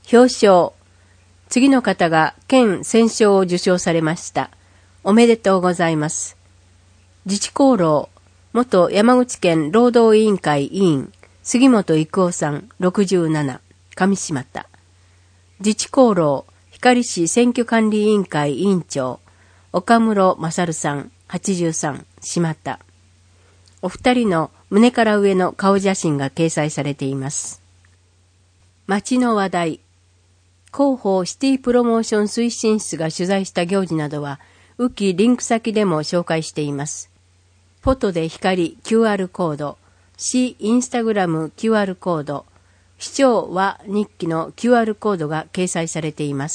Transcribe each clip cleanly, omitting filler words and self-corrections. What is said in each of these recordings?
表彰。次の方が県選奨を受賞されました。おめでとうございます。自治功労、元山口県労働委員会委員、杉本郁夫さん、67、上島田。自治功労、光市選挙管理委員会委員長、岡室勝さん、83、島田。お二人の胸から上の顔写真が掲載されています。町の話題。広報シティプロモーション推進室が取材した行事などは、ウキリンク先でも紹介しています。フォトで光 QR コード、市インスタグラム QR コード、市長は日記の QR コードが掲載されています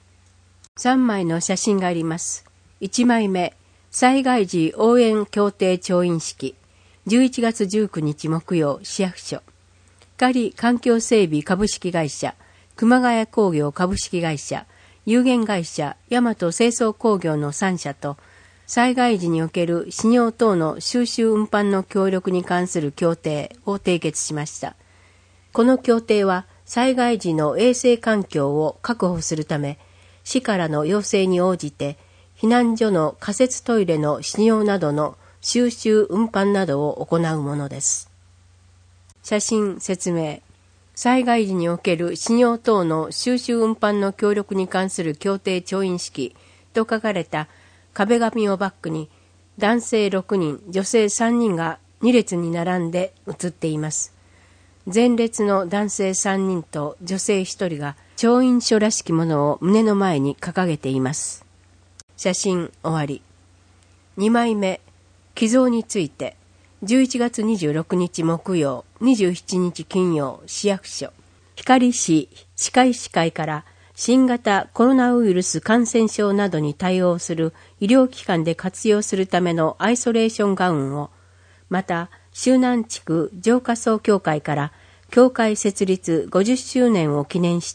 。3枚の写真があります。1枚目、災害時応援協定調印式、11月19日木曜市役所。光環境整備株式会社、熊谷工業株式会社、有限会社大和清掃工業の3社と、災害時における飼料等の収集運搬の協力に関する協定を締結しました。この協定は災害時の衛生環境を確保するため、市からの要請に応じて、避難所の仮設トイレの使用などの収集運搬などを行うものです。写真説明。災害時における使用等の収集運搬の協力に関する協定調印式と書かれた壁紙をバックに、男性6人、女性3人が2列に並んで写っています。前列の男性3人と女性1人が調印書らしきものを胸の前に掲げています。写真終わり。2枚目、寄贈について、11月26日木曜、27日金曜、市役所。光市歯科医師会から新型コロナウイルス感染症などに対応する医療機関で活用するためのアイソレーションガウンを、また、周南地区浄化層協会から協会設立50周年を記念して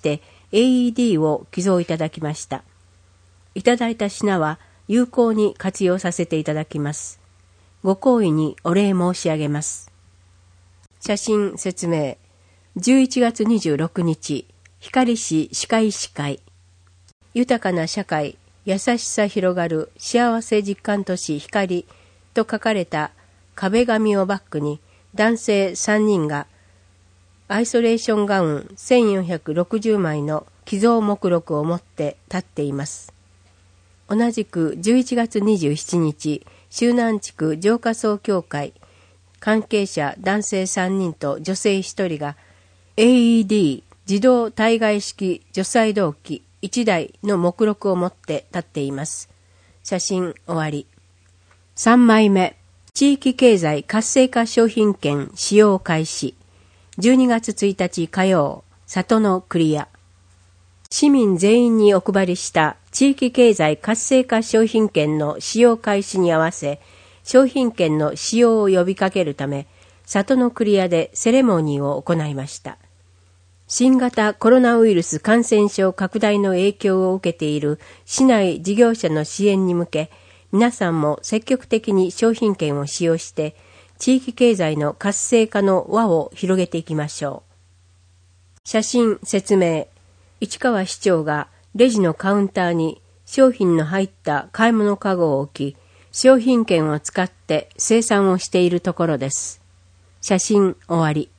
AED を寄贈いただきました。いただいた品は有効に活用させていただきます。ご厚意にお礼申し上げます。写真説明。11月26日、光市歯科医師会。豊かな社会、優しさ広がる幸せ実感都市光と書かれた壁紙をバックに男性3人がアイソレーションガウン1460枚の寄贈目録を持って立っています。同じく11月27日、周南地区浄化層協会関係者男性3人と女性1人が AED 自動体外式除細動器1台の目録を持って立っています。写真終わり。3枚目、地域経済活性化商品券使用開始。12月1日火曜、里のクリア。市民全員にお配りした地域経済活性化商品券の使用開始に合わせ、商品券の使用を呼びかけるため、里のクリアでセレモニーを行いました。新型コロナウイルス感染症拡大の影響を受けている市内事業者の支援に向け、皆さんも積極的に商品券を使用して、地域経済の活性化の輪を広げていきましょう。写真説明。市川市長がレジのカウンターに商品の入った買い物かごを置き、商品券を使って生産をしているところです。写真終わり。